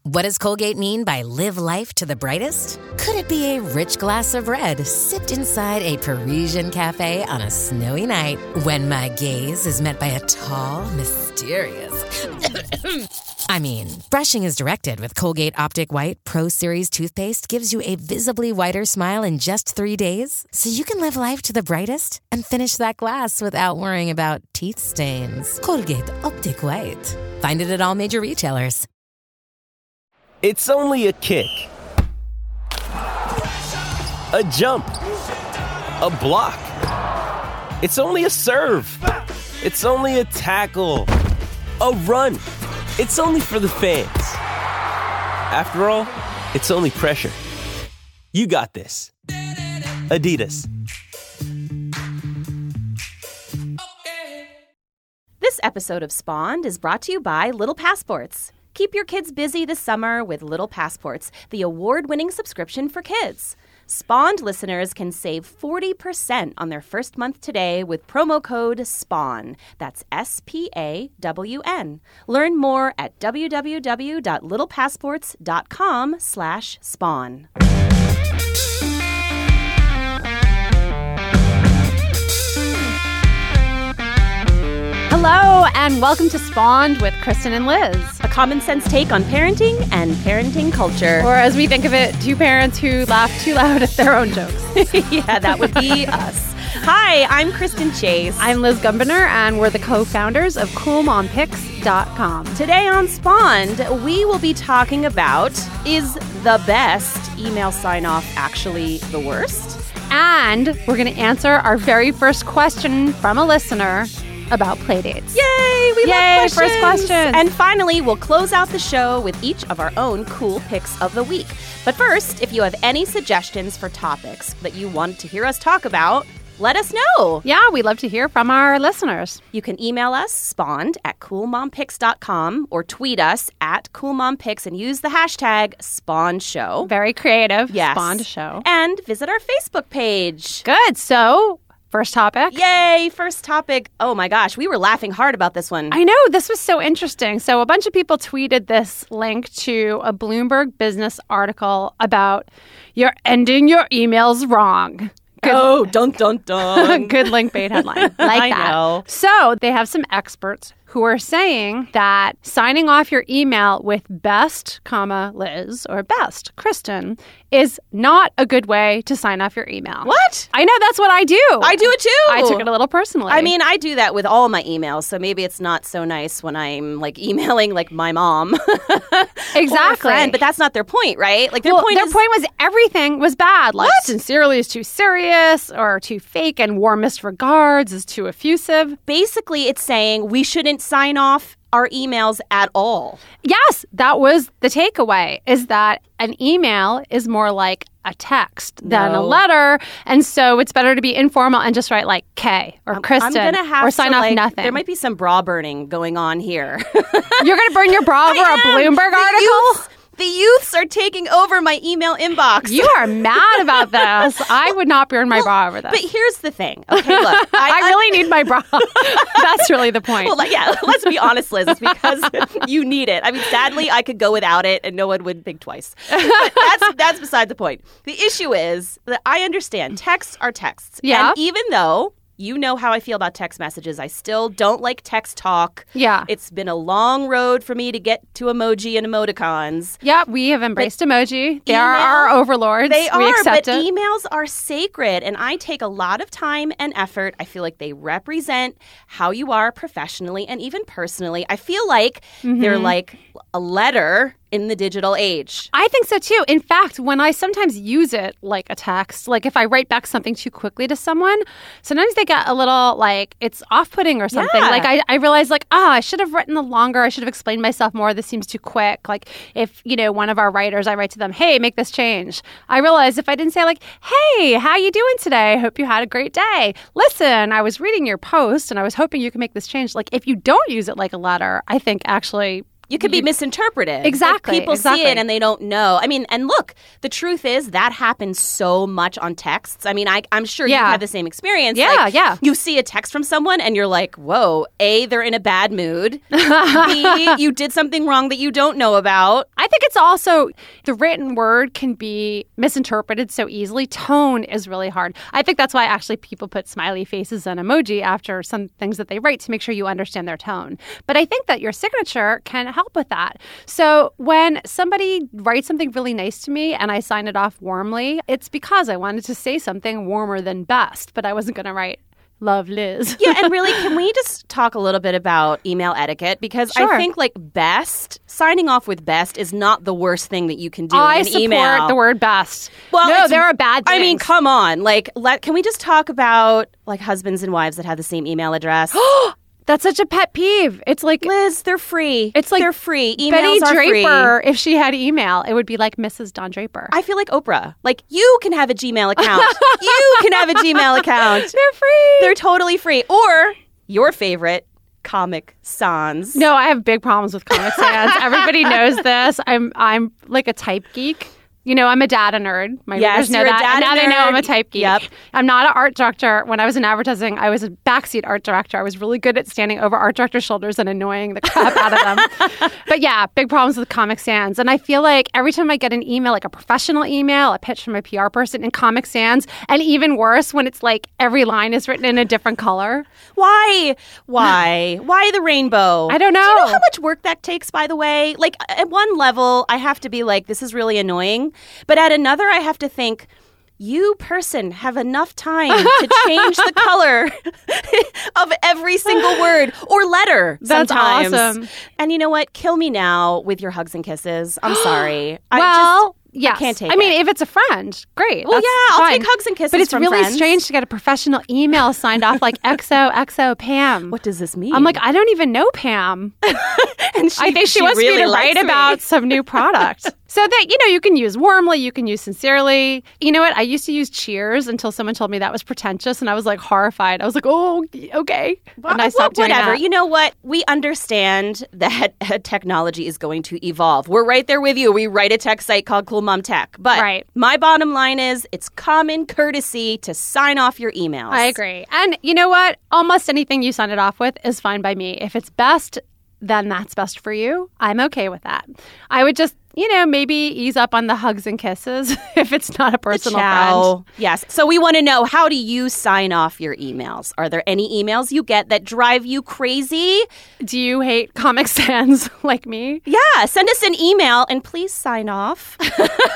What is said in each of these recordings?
What does Colgate mean by live life to the brightest? Could it be a rich glass of red sipped inside a Parisian cafe on a snowy night when my gaze is met by a tall, mysterious... I mean, brushing is directed with Colgate Optic White Pro Series toothpaste gives you a visibly whiter smile in just 3 days, so you can live life to the brightest and finish that glass without worrying about teeth stains. Colgate Optic White. Find it at all major retailers. It's only a kick, a jump, a block. It's only a serve. It's only a tackle, a run. It's only for the fans. After all, it's only pressure. You got this. Adidas. This episode of Spawned is brought to you by Little Passports. Keep your kids busy this summer with Little Passports, the award-winning subscription for kids. Spawned listeners can save 40% on their first month today with promo code SPAWN. That's SPAWN. Learn more at www.littlepassports.com/spawn. Hello, and welcome to Spawned with Kristen and Liz. A common sense take on parenting and parenting culture. Or as we think of it, two parents who laugh too loud at their own jokes. Yeah, that would be us. Hi, I'm Kristen Chase. I'm Liz Gumbiner, and we're the co-founders of CoolMomPicks.com. Today on Spawned, we will be talking about, is the best email sign-off actually the worst? And we're going to answer our very first question from a listener about playdates. Yay! We love questions! First questions! And finally, we'll close out the show with each of our own cool picks of the week. But first, if you have any suggestions for topics that you want to hear us talk about, let us know. Yeah, we'd love to hear from our listeners. You can email us, spawned at coolmompicks.com, or tweet us at coolmompics and use the hashtag SpawnedShow. Very creative. Yes. Spawned Show. And visit our Facebook page. Good. So, first topic. Yay, first topic. Oh my gosh, we were laughing hard about this one. I know, this was so interesting. So a bunch of people tweeted this link to a Bloomberg business article about you're ending your emails wrong. Good. Oh, dun, dun, dun. Good link bait headline. Like that. Know. So they have some experts who are saying that signing off your email with best, Liz, or best, Kristen, is not a good way to sign off your email. What? I know, that's what I do. I do it too. I took it a little personally. I mean, I do that with all my emails, so maybe it's not so nice when I'm like emailing like my mom. Exactly. Or a friend, but that's not their point, right? Like their point was everything was bad. Like what? Sincerely is too serious or too fake, and warmest regards is too effusive. Basically, it's saying we shouldn't sign off our emails at all. Yes, that was the takeaway, is that an email is more like a text than a letter, and so it's better to be informal and just write like K or Kristen, I'm gonna have or sign to, off like, nothing. There might be some bra burning going on here. You're going to burn your bra over a Bloomberg article? The youths are taking over my email inbox. You are mad about this. I would not burn my bra over this. But here's the thing. Okay, look. I really need my bra. That's really the point. Well, yeah, let's be honest, Liz. It's because you need it. I mean, sadly, I could go without it and no one would think twice. But that's beside the point. The issue is that I understand texts are texts. Yeah. And even though you know how I feel about text messages, I still don't like text talk. Yeah. It's been a long road for me to get to emoji and emoticons. Yeah, we have embraced emoji. They are our overlords. They are, we accept but it. emails are sacred, and I take a lot of time and effort. I feel like they represent how you are professionally and even personally. I feel like they're like a letter in the digital age. I think so too. In fact, when I sometimes use it like a text, like if I write back something too quickly to someone, sometimes they get a little like it's off-putting or something. Yeah. Like I realize like, I should have written longer. I should have explained myself more. This seems too quick. Like if, one of our writers, I write to them, hey, make this change. I realize if I didn't say like, hey, how you doing today? I hope you had a great day. Listen, I was reading your post and I was hoping you could make this change. Like if you don't use it like a letter, I think actually You could be misinterpreted. Exactly. Like people see it and they don't know. I mean, and look, the truth is that happens so much on texts. I mean, I'm sure you've had the same experience. Yeah, like, you see a text from someone and you're like, whoa, A, they're in a bad mood. B, you did something wrong that you don't know about. I think it's also the written word can be misinterpreted so easily. Tone is really hard. I think that's why actually people put smiley faces and emoji after some things that they write to make sure you understand their tone. But I think that your signature can help with that. So when somebody writes something really nice to me and I sign it off warmly, it's because I wanted to say something warmer than best, but I wasn't going to write love Liz. Yeah, and really, can we just talk a little bit about email etiquette? Because Sure. I think signing off with best is not the worst thing that you can do I in support email. the word best. Well, no, it's- there are bad things. I mean, come on. Can we just talk about husbands and wives that have the same email address? That's such a pet peeve. It's like Liz, they're free. It's like they're free. Emails Betty are Draper, free. if she had email, it would be like Mrs. Don Draper. I feel like Oprah. You can have a Gmail account. You can have a Gmail account. They're free. They're totally free. Or your favorite, Comic Sans. No, I have big problems with Comic Sans. Everybody knows this. I'm like a type geek. You know, I'm a data nerd. My Yes, readers know you're a that. data And now they know nerd. I'm a type geek. Yep. I'm not an art director. When I was in advertising, I was a backseat art director. I was really good at standing over art directors' shoulders and annoying the crap out of them. But yeah, big problems with Comic Sans. And I feel like every time I get an email, like a professional email, a pitch from a PR person in Comic Sans, and even worse when it's like every line is written in a different color. Why? Why the rainbow? I don't know. Do you know how much work that takes, by the way? At one level, I have to be like, this is really annoying. But at another, I have to think, you person have enough time to change the color of every single word or letter That's sometimes. awesome. And you know what? Kill me now with your hugs and kisses. I'm sorry. Yes. I can't take I mean, it. if it's a friend, great. Well, That's yeah, I'll fine. take hugs and kisses But it's from really friends. strange to get a professional email signed off like XOXO Pam. What does this mean? I'm like, I don't even know Pam. and I think she wants really me to likes write me. about some new product. So that, you can use warmly, you can use sincerely. You know what? I used to use cheers until someone told me that was pretentious, and I was like horrified. I was like, oh, okay. And I stopped doing whatever. that. You know what? We understand that technology is going to evolve. We're right there with you. We write a tech site called Cool Mom Tech. But Right. my bottom line is it's common courtesy to sign off your emails. I agree. And you know what? Almost anything you sign it off with is fine by me. If it's best, then that's best for you. I'm okay with that. I would just, maybe ease up on the hugs and kisses if it's not a personal friend. Yes. So we want to know, how do you sign off your emails? Are there any emails you get that drive you crazy? Do you hate Comic Sans like me? Yeah. Send us an email and please sign off. you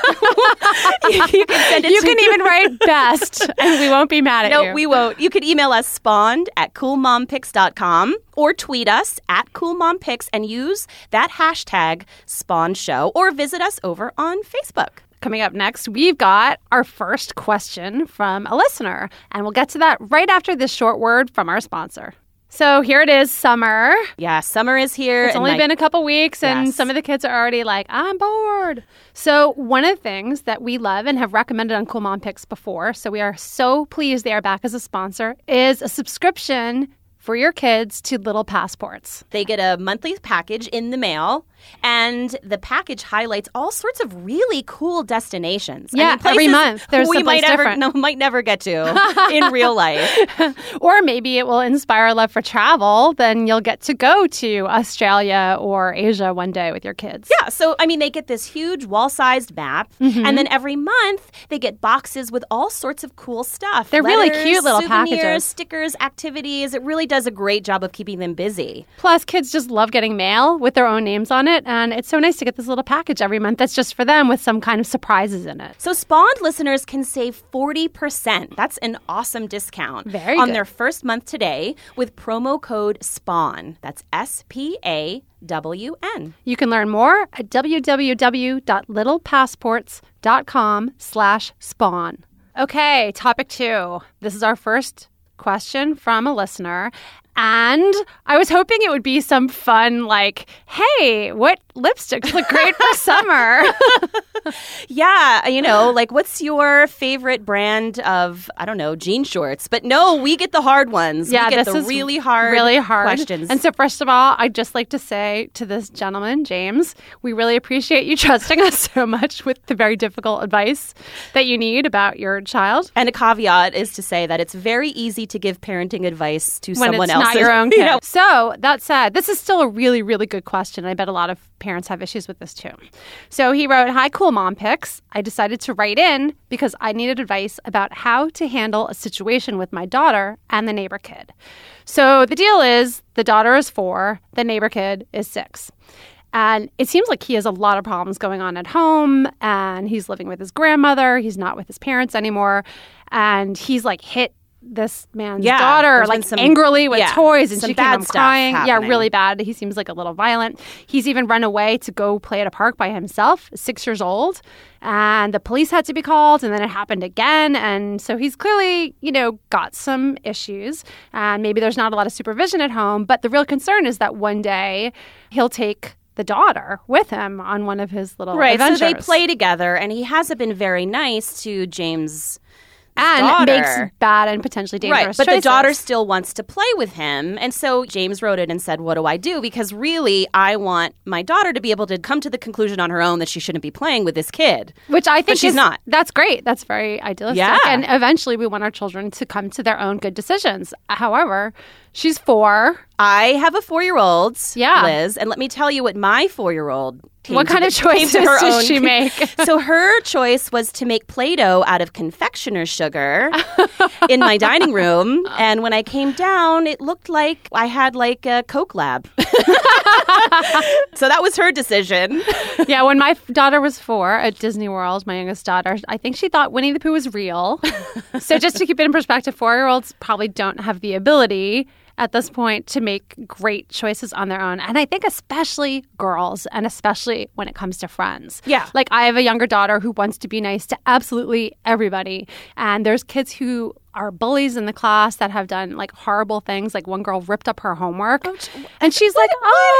can send it You to can even write best and we won't be mad at you. No, we won't. You can email us spawned@coolmompics.com or tweet us @coolmompics and use that hashtag SpawnShow or visit us over on Facebook. Coming up next, we've got our first question from a listener, and we'll get to that right after this short word from our sponsor. So here it is, summer. Yeah, summer is here. It's only been a couple weeks, and Yes. some of the kids are already like, I'm bored. So one of the things that we love and have recommended on Cool Mom Picks before, so we are so pleased they are back as a sponsor, is a subscription for your kids to Little Passports. They get a monthly package in the mail, and the package highlights all sorts of really cool destinations. Yeah, every places month there's we someplace different. might never get to in real life. Or maybe it will inspire a love for travel. Then you'll get to go to Australia or Asia one day with your kids. Yeah, so they get this huge wall-sized map, Mm-hmm. and then every month they get boxes with all sorts of cool stuff. They're really Letters, cute little souvenirs, packages. stickers, activities. It really does a great job of keeping them busy. Plus, kids just love getting mail with their own names on it. And it's so nice to get this little package every month that's just for them with some kind of surprises in it. So Spawned listeners can save 40%. That's an awesome discount. Very on good. their first month today with promo code SPAWN. That's SPAWN. You can learn more at www.littlepassports.com/spawn. Okay, topic 2. This is our first question from a listener. And I was hoping it would be some fun, like, hey, what lipsticks look great for summer? Yeah, like what's your favorite brand of, I don't know, jean shorts? But no, we get the hard ones. Yeah, we get this the is really hard questions. And so first of all, I'd just like to say to this gentleman, James, we really appreciate you trusting us so much with the very difficult advice that you need about your child. And a caveat is to say that it's very easy to give parenting advice to When someone it's else. not your own kid. So that said, this is still a really, really good question. I bet a lot of parents have issues with this too. So he wrote, "Hi, Cool Mom Pics. I decided to write in because I needed advice about how to handle a situation with my daughter and the neighbor kid. So the deal is the daughter is 4, the neighbor kid is 6. And it seems like he has a lot of problems going on at home, and he's living with his grandmother. He's not with his parents anymore. And he's like hit this man's daughter like angrily with toys, and she came home crying. Yeah, really bad. He seems like a little violent. He's even run away to go play at a park by himself, 6 years old. And the police had to be called, and then it happened again. And so he's clearly, got some issues. And maybe there's not a lot of supervision at home. But the real concern is that one day he'll take the daughter with him on one of his little adventures. So they play together, and he hasn't been very nice to James' and daughter. Makes bad and potentially dangerous but choices. the daughter still wants to play with him. And so James wrote it and said, what do I do? Because really, I want my daughter to be able to come to the conclusion on her own that she shouldn't be playing with this kid. Which I think but she's not. That's great. That's very idealistic. Yeah. And eventually we want our children to come to their own good decisions. However, she's 4. I have a 4-year-old, Yeah. Liz, and let me tell you what my 4-year-old what kind of choices does she make? So her choice was to make Play-Doh out of confectioner's sugar in my dining room. And when I came down, it looked like I had like a Coke lab. So that was her decision. Yeah, when my daughter was 4 at Disney World, my youngest daughter, I think she thought Winnie the Pooh was real. So just to keep it in perspective, 4-year-olds probably don't have the ability at this point to make great choices on their own. And I think especially girls, and especially when it comes to friends. Yeah. Like I have a younger daughter who wants to be nice to absolutely everybody. And there's kids who are bullies in the class that have done like horrible things. Like one girl ripped up her homework. And she's like,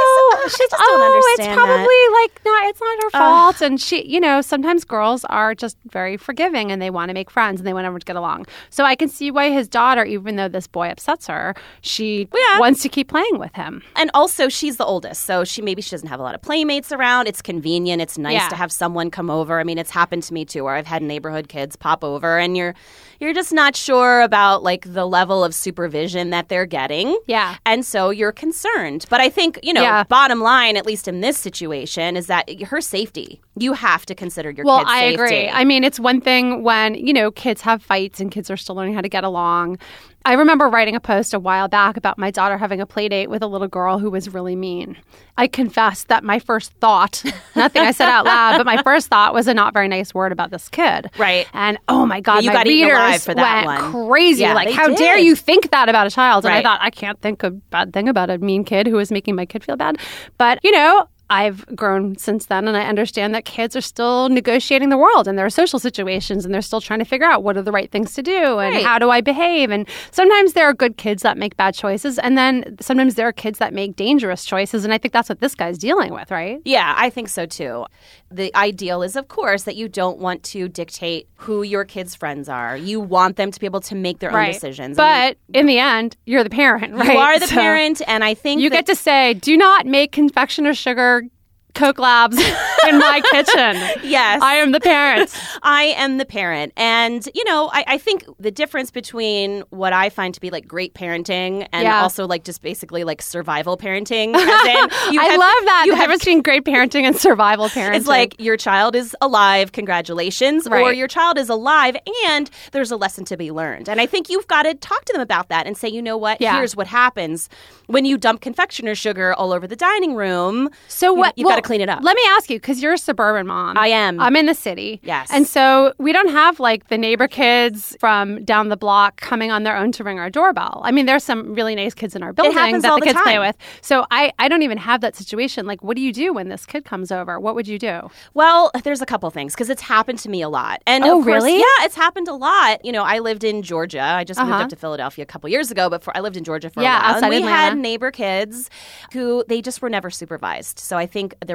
just don't understand it's probably like, no, it's not her fault. And she, sometimes girls are just very forgiving and they want to make friends and they want everyone to get along. So I can see why his daughter, even though this boy upsets her, she wants to keep playing with him. And also she's the oldest, so she doesn't have a lot of playmates around. It's convenient. It's nice to have someone come over. I mean, it's happened to me too, where I've had neighborhood kids pop over and you're just not sure about like the level of supervision that they're getting. Yeah. And so you're concerned. But I think, bottom line, at least in this situation, is that her safety. You have to consider your kids' safety. Well, I agree. I mean, it's one thing when, kids have fights and kids are still learning how to get along. I remember writing a post a while back about my daughter having a play date with a little girl who was really mean. I confess that my first thought, nothing I said out loud, but my first thought was a not very nice word about this kid. Right. And oh my God, you my got eaten alive readers for that went one. Crazy. Yeah, like, they how did. dare you think that about a child? And Right. I thought, I can't think a bad thing about a mean kid who is making my kid feel bad. But, I've grown since then, and I understand that kids are still negotiating the world and there are social situations, and they're still trying to figure out what are the right things to do and how do I behave. And sometimes there are good kids that make bad choices, and then sometimes there are kids that make dangerous choices. And I think that's what this guy's dealing with, right? Yeah, I think so too. The ideal is, of course, that you don't want to dictate who your kids' friends are. You want them to be able to make their own decisions. But in the end, you're the parent, right? You are the parent, and I think you get to say, do not make confectioner's sugar Coke Labs in my kitchen. Yes. I am the parent. I am the parent. And, I think the difference between what I find to be like great parenting and also like just basically like survival parenting. As in, I love that. The difference between great parenting and survival parenting. It's like your child is alive, congratulations, or your child is alive and there's a lesson to be learned. And I think you've got to talk to them about that and say, you know what, here's what happens when you dump confectioner's sugar all over the dining room. So what? You've got to clean it up. Let me ask you, because you're a suburban mom. I am. I'm in the city. Yes. And so we don't have like the neighbor kids from down the block coming on their own to ring our doorbell. I mean, there's some really nice kids in our building that the kids play with. So I don't even have that situation. Like, what do you do when this kid comes over? What would you do? Well, there's a couple things because it's happened to me a lot. And of course, really? Yeah, it's happened a lot. I lived in Georgia. I just moved up to Philadelphia a couple years ago, but I lived in Georgia for a while. Outside and we Atlanta. had neighbor kids who they just were never supervised. So I think there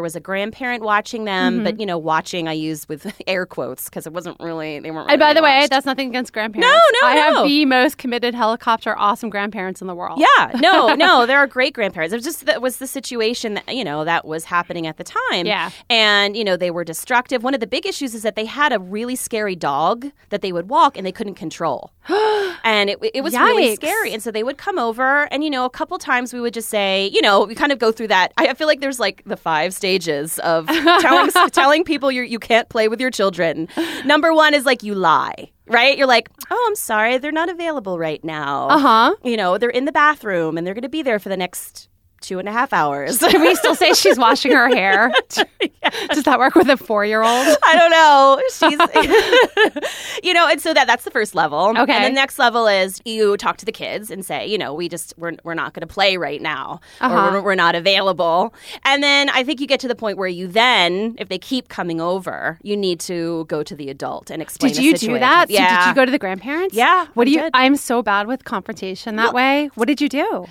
there was a grandparent watching them, but, watching I use with air quotes because it wasn't really, they weren't really And by the way, watched. that's nothing against grandparents. No. I have the most committed helicopter, awesome grandparents in the world. Yeah, no, there are great grandparents. It was just, that was the situation that, that was happening at the time. Yeah. And, they were destructive. One of the big issues is that they had a really scary dog that they would walk and they couldn't control. And it was really scary. And so they would come over and, a couple times we would just say, we kind of go through that. I feel like there's like the 5 stages of telling people you can't play with your children. Number 1 is like you lie. Right? You're like, oh, I'm sorry. They're not available right now. Uh-huh. They're in the bathroom and they're going to be there for the next 2.5 hours. Can we still say she's washing her hair? Does that work with a 4-year-old? I don't know. She's, and so that's the first level. Okay. And the next level is you talk to the kids and say, we're not going to play right now, or we're not available. And then I think you get to the point where you then, if they keep coming over, you need to go to the adult and explain the situation. Did you do that? Yeah. So did you go to the grandparents? Yeah. What do you? I'm so bad with confrontation that way. What did you do?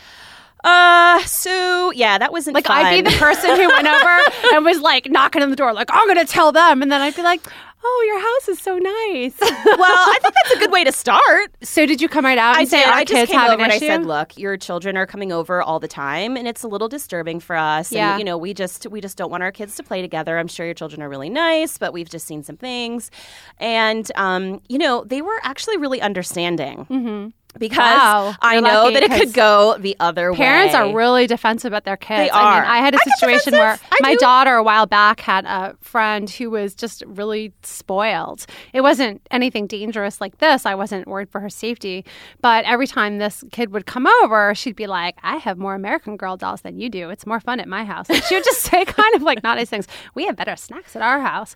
So yeah, that wasn't like fun. I'd be the person who went over and was like knocking on the door, like I'm going to tell them, and then I'd be like, "Oh, your house is so nice." Well, I think that's a good way to start. So did you come right out and say, I "Our just kids came have over an and issue"? I said, "Look, your children are coming over all the time, and it's a little disturbing for us. Yeah. And we just don't want our kids to play together. I'm sure your children are really nice, but we've just seen some things." And they were actually really understanding. Mm-hmm. Because I know that it could go the other way. Parents are really defensive at their kids. They are. I had a situation where my daughter a while back had a friend who was just really spoiled. It wasn't anything dangerous like this. I wasn't worried for her safety. But every time this kid would come over, she'd be like, I have more American Girl dolls than you do. It's more fun at my house. And she would just say kind of like not nice things. We have better snacks at our house.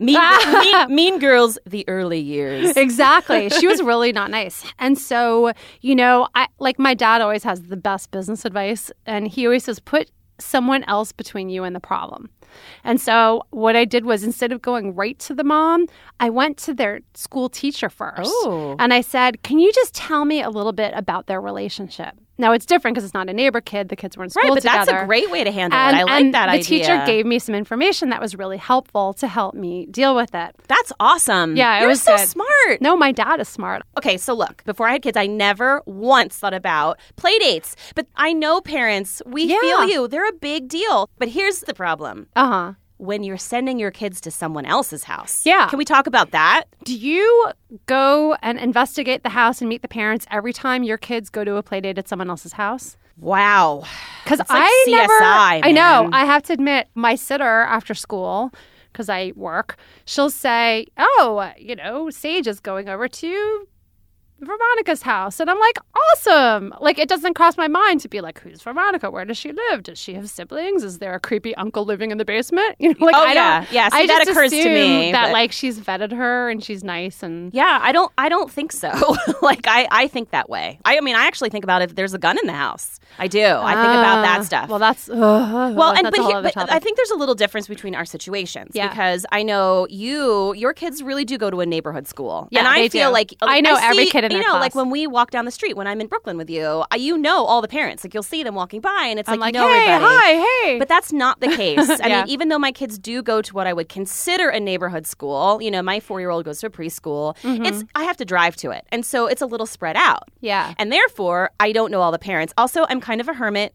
Mean Girls, the early years. Exactly. She was really not nice. And so, my dad always has the best business advice, and he always says, put someone else between you and the problem. And so what I did was, instead of going right to the mom, I went to their school teacher first. Oh. And I said, can you just tell me a little bit about their relationship? Now, it's different because it's not a neighbor kid. The kids were in school together. Right, but that's a great way to handle it. I like that idea. The teacher gave me some information that was really helpful to help me deal with it. That's awesome. Yeah, You're was so good. smart. No, my dad is smart. Okay, so look, before I had kids, I never once thought about play dates. But I know parents, we feel you. They're a big deal. But here's the problem. Uh-huh. When you're sending your kids to someone else's house. Yeah. Can we talk about that? Do you go and investigate the house and meet the parents every time your kids go to a play date at someone else's house? Wow. Because like CSI, I know. man. I have to admit, my sitter after school, because I work, she'll say, oh, Sage is going over to Veronica's house. And I'm like, awesome. Like, it doesn't cross my mind to be like, who's Veronica? Where does she live? Does she have siblings? Is there a creepy uncle living in the basement? Yeah. See, that occurs to me. That she's vetted her and she's nice and yeah, I don't think so. I think that way. I actually think about if there's a gun in the house. I do. I think about that stuff. Well, that's but I think there's a little difference between our situations because I know your kids really do go to a neighborhood school. Yeah, and I feel like I know every kid in their class. Like when we walk down the street when I'm in Brooklyn with you, all the parents. Like you'll see them walking by and it's I'm like hey, everybody. Hi, hey. But that's not the case. I Yeah. mean, even though my kids do go to what I would consider a neighborhood school, my 4-year-old goes to a preschool. Mm-hmm. I have to drive to it. And so it's a little spread out. Yeah. And therefore, I don't know all the parents. Also, I'm kind of a hermit.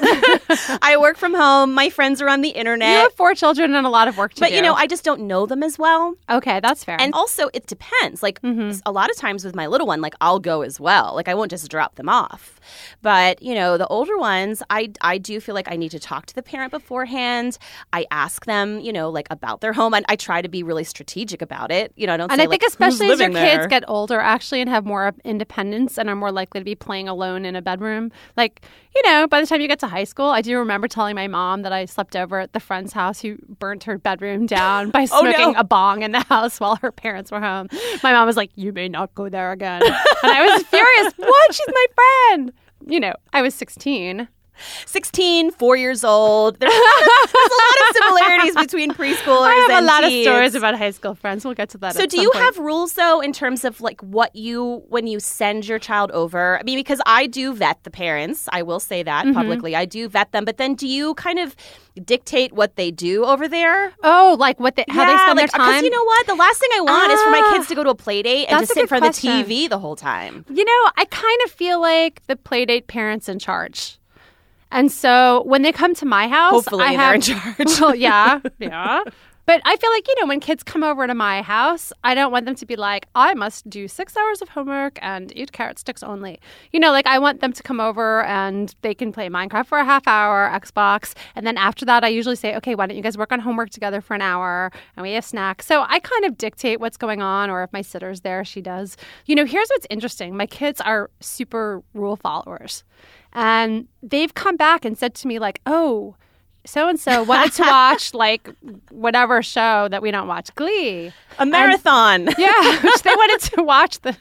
I work from home. My friends are on the internet. You have 4 children and a lot of work to do. But, I just don't know them as well. Okay, that's fair. And also, it depends. Like, a lot of times with my little one, like, I'll go as well. Like, I won't just drop them off. But, the older ones, I do feel like I need to talk to the parent beforehand. I ask them, about their home. I try to be really strategic about it. I don't and say, I think like, especially who's as your living there? kids get older, actually, and have more independence and are more likely to be playing alone in a bedroom. Like, by the time you get to high school, I do remember telling my mom that I slept over at the friend's house who burnt her bedroom down by smoking a bong in the house while her parents were home. My mom was like, you may not go there again. And I was furious. What? She's my friend. I was 16. 16, 4 years old. There's a lot of similarities between preschoolers I have and a lot teens. of stories about high school friends. We'll get to that. So at do some you point. have rules, though, in terms of like when you send your child over? I mean, because I do vet the parents. I will say that publicly. I do vet them. But then do you kind of dictate what they do over there? Oh, like how they spend their time? Because you know what? The last thing I want is for my kids to go to a play date and That's just a sit in good front question. of the TV the whole time. You know, I kind of feel like the playdate parent's in charge. And so when they come to my house, Hopefully they're in charge. Well, yeah. But I feel like, when kids come over to my house, I don't want them to be like, I must do 6 hours of homework and eat carrot sticks only. I want them to come over and they can play Minecraft for a half hour, Xbox. And then after that, I usually say, okay, why don't you guys work on homework together for an hour and we have snacks. So I kind of dictate what's going on, or if my sitter's there, she does. Here's what's interesting. My kids are super rule followers. And they've come back and said to me like, oh, so-and-so wanted to watch like whatever show that we don't watch, Glee. A marathon. Yeah, which they wanted to watch the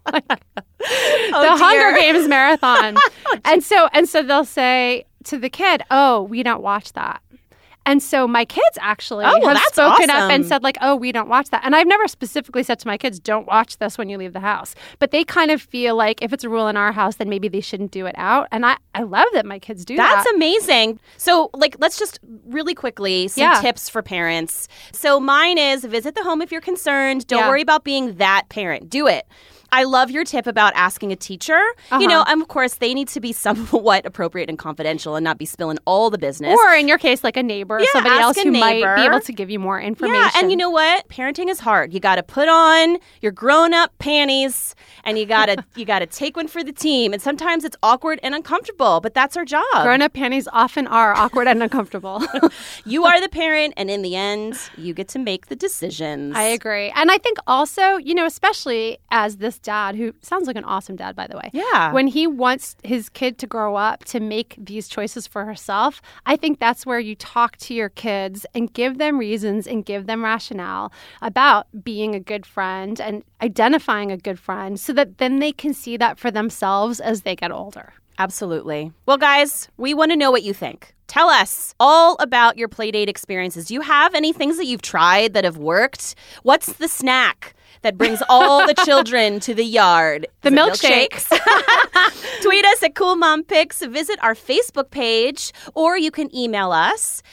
Hunger Games marathon. and so they'll say to the kid, oh, we don't watch that. And so my kids actually have spoken up and said like, oh, we don't watch that. And I've never specifically said to my kids, don't watch this when you leave the house. But they kind of feel like if it's a rule in our house, then maybe they shouldn't do it out. And I love that my kids do that. That's amazing. So let's just really quickly some tips for parents. So mine is visit the home if you're concerned. Don't worry about being that parent. Do it. I love your tip about asking a teacher. Of course, they need to be somewhat appropriate and confidential and not be spilling all the business. Or in your case, like a neighbor or somebody else who might be able to give you more information. Yeah, and you know what? Parenting is hard. You got to put on your grown-up panties and you got to take one for the team. And sometimes it's awkward and uncomfortable, but that's our job. Grown-up panties often are awkward and uncomfortable. You are the parent, and in the end, you get to make the decisions. I agree. And I think also, especially as this dad, who sounds like an awesome dad, by the way. Yeah. When he wants his kid to grow up to make these choices for herself, I think that's where you talk to your kids and give them reasons and give them rationale about being a good friend and identifying a good friend so that then they can see that for themselves as they get older. Absolutely. Well, guys, we want to know what you think. Tell us all about your Playdate experiences. Do you have any things that you've tried that have worked? What's the snack that brings all the children to the yard? The milkshakes. Tweet us at Cool Mom Pics. Visit our Facebook page, or you can email us,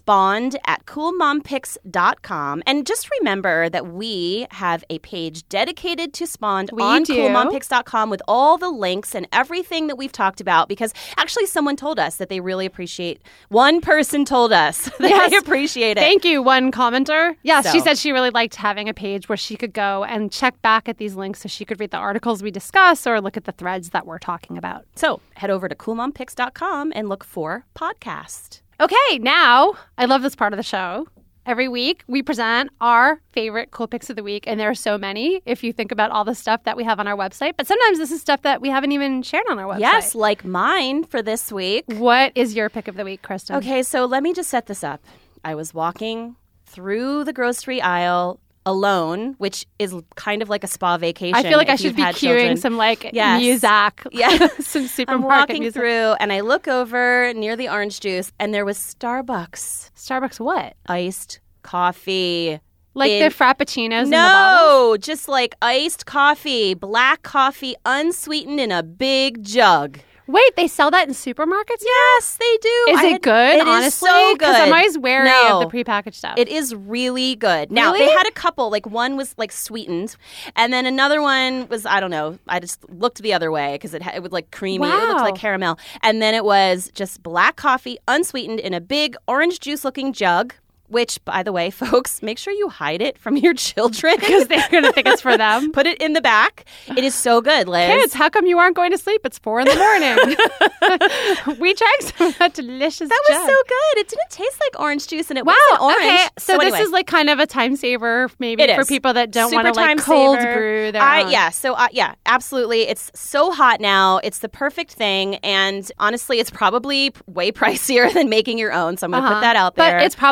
spawned@coolmompics.com. And just remember that we have a page dedicated to Spawned on coolmompics.com with all the links and everything that we've talked about, because actually someone told us that they really appreciate. One person told us that they appreciate it. Thank you, one commenter. Yes, So. She said she really liked having a page where she could go and check back at these links so she could read the articles we discuss or look at the threads that we're talking about. So head over to coolmompics.com and look for podcast. Okay, now I love this part of the show. Every week we present our favorite cool picks of the week, and there are so many if you think about all the stuff that we have on our website. But sometimes this is stuff that we haven't even shared on our website. Yes, like mine for this week. What is your pick of the week, Kristen? Okay, so let me just set this up. I was walking through the grocery aisle alone, which is kind of like a spa vacation. I feel like I if should you've be had cueing children. some like Yes. music. Yeah. Some supermarket I'm walking music. through and I look over near the orange juice and there was Starbucks Starbucks what? iced coffee. Like in- the frappuccinos in the bottles? No, just like iced coffee, black coffee, unsweetened in a big jug. Wait, they sell that in supermarkets? Yes, they do. Is it good, It honestly? is so good. Because I'm always wary No. of the prepackaged stuff. It is really good. Now, Really? they had a couple. Like, one was, like, sweetened. And then another one was, I don't know. I just looked the other way because it was, like, creamy. It looked Wow. like caramel. And then it was just black coffee, unsweetened, in a big orange juice-looking jug. Which, by the way, folks, make sure you hide it from your children. Because they're going to think it's for them. Put it in the back. It is so good, Liz. Kids, how come you aren't going to sleep? It's 4 a.m. We drank some of that delicious That was jug. so good. It didn't taste like orange juice, and it Wow, wasn't orange. okay. So this anyway. is like kind of a time saver maybe It for is. people that don't want Super to like time cold saver. brew their own. Yeah, absolutely. It's so hot now. It's the perfect thing. And honestly, it's probably way pricier than making your own. So I'm going to put that out there. But it's probably less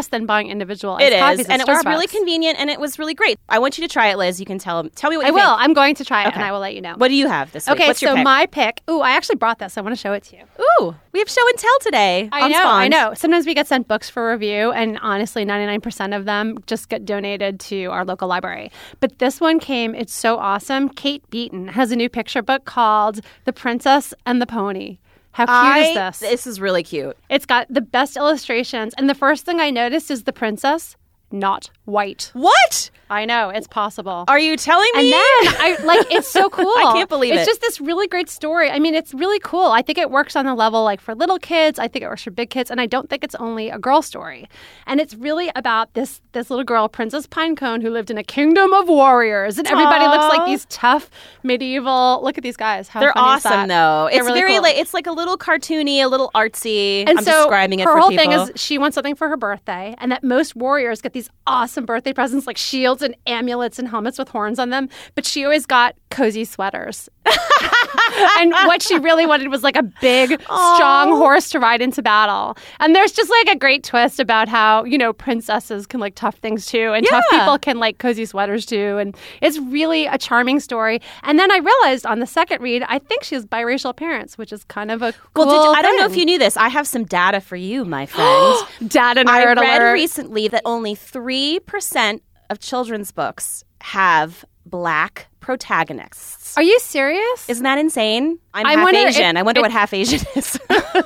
less than buying individual iced It coffees is, at and it was really Starbucks. convenient, and it was really great. I want you to try it, Liz. You can tell me what you I think. will. I'm going to try it, Okay. and I will let you know. What do you have this week? Okay, What's your so pick? my pick. Ooh, I actually brought this. I want to show it to you. Ooh, we have show and tell today. on I Spawned. know. Sometimes we get sent books for review, and honestly, 99% of them just get donated to our local library. But this one came, it's so awesome. Kate Beaton has a new picture book called The Princess and the Pony. How cute is this? This is really cute. It's got the best illustrations. And the first thing I noticed is the princess, not white. What? I know, it's possible. Are you telling And me? then, it's so cool. I can't believe it's it. just this really great story. I mean, it's really cool. I think it works on the level like for little kids. I think it works for big kids. And I don't think it's only a girl story. And it's really about this little girl, Princess Pinecone, who lived in a kingdom of warriors. And everybody looks like these tough medieval. Look at these guys. How They're funny is that? awesome, though. They're It's really very cool. like it's like a little cartoony, a little artsy. And I'm so describing it her for whole people. thing is she wants something for her birthday, and that most warriors get these awesome birthday presents like shields and amulets and helmets with horns on them, but she always got cozy sweaters. And what she really wanted was like a big, strong horse to ride into battle. And there's just like a great twist about how, princesses can like tough things too, and tough Yeah. people can like cozy sweaters too. And it's really a charming story. And then I realized on the second read, I think she has biracial parents, which is kind of a cool I don't know if thing. you knew this. I have some data for you, my friend. Dad and I nerd read alert. recently that only 3% of children's books have black protagonists. Are you serious? Isn't that insane? I'm I half wonder if Asian. I wonder what half Asian is.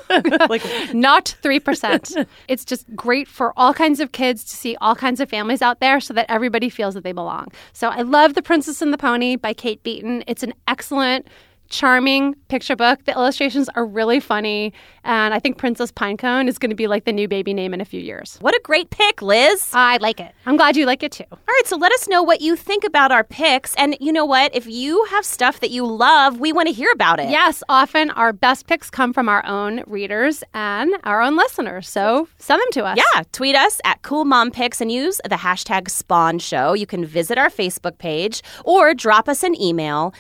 Not 3%. It's just great for all kinds of kids to see all kinds of families out there so that everybody feels that they belong. So I love The Princess and the Pony by Kate Beaton. It's an excellent, charming picture book. The illustrations are really funny. And I think Princess Pinecone is going to be like the new baby name in a few years. What a great pick, Liz. I like it. I'm glad you like it too. All right, so let us know what you think about our picks. And you know what? If you have stuff that you love, we want to hear about it. Yes, often our best picks come from our own readers and our own listeners. So send them to us. Yeah, tweet us at Cool Mom Picks and use the hashtag Spawn Show. You can visit our Facebook page or drop us an email,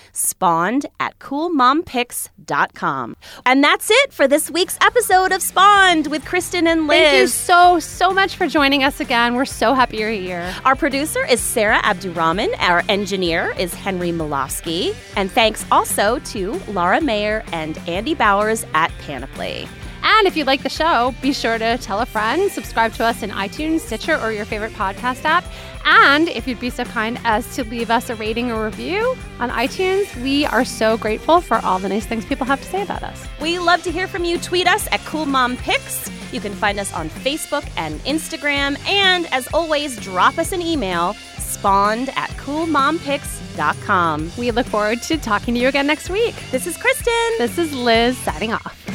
spawned@coolmompicks.com. And that's it for this week's episode of Spawned with Kristen and Liz. Thank you so much for joining us again. We're so happy you're here. Our producer is Sarah Abdurrahman. Our engineer is Henry Milofsky. And thanks also to Laura Mayer and Andy Bowers at Panoply. And if you like the show, be sure to tell a friend, subscribe to us in iTunes, Stitcher, or your favorite podcast app. And if you'd be so kind as to leave us a rating or review on iTunes, we are so grateful for all the nice things people have to say about us. We love to hear from you. Tweet us at Cool Mom Picks. You can find us on Facebook and Instagram. And as always, drop us an email, spawned@coolmompicks.com. We look forward to talking to you again next week. This is Kristen. This is Liz signing off.